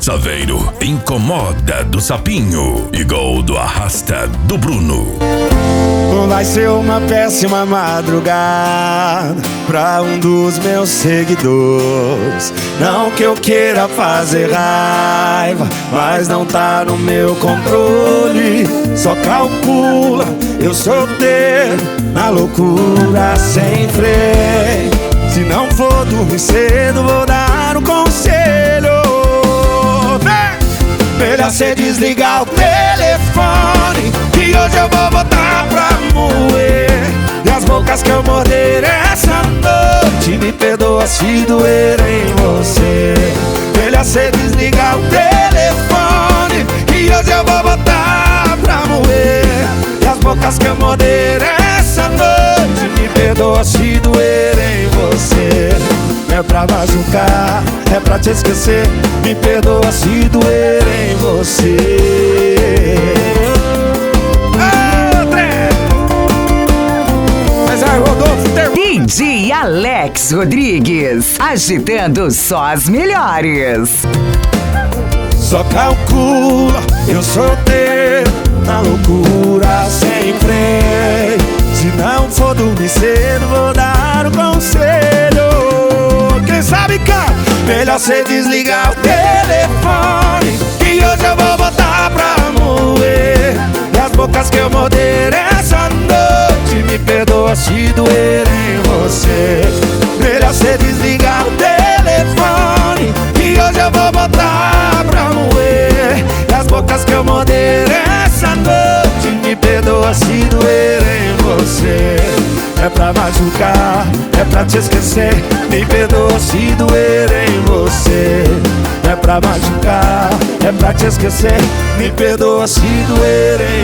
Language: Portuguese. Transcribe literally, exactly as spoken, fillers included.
Saveiro incomoda do Sapinho e gol do Arrasta do Bruno. Vai ser uma péssima madrugada pra um dos meus seguidores. Não que eu queira fazer raiva, mas não tá no meu controle. Só calcula, eu solteiro, na loucura sem freio. Se não for dormir cedo, vou dar um conselho. Melhor cê desligar o telefone, que hoje eu vou botar pra moer. E as bocas que eu morder essa noite, me perdoa se doer em você. Melhor cê desligar o telefone, que hoje eu vou botar pra moer. E as bocas que eu morder essa noite, me perdoa se doer em você. É pra machucar, é pra te esquecer, me perdoa se doer em você. André! Mas aí, Rodolfo, termina. D J Alex Rodrigues, agitando só as melhores. Só calcula, eu solteiro, na loucura sem freio. Se não for dormir cedo, vou dar um conselho. Quem sabe canta, melhor cê desligar o telefone, que hoje eu vou botar pra moer. E as bocas que eu morder essa noite, me perdoa se doer em você. Melhor cê desligar o telefone, que hoje eu vou botar pra moer. E as bocas que eu morder essa noite, me perdoa se doer em você. É pra machucar, é pra te esquecer, me perdoa se doer em você. É pra machucar, é pra te esquecer, me perdoa se doer em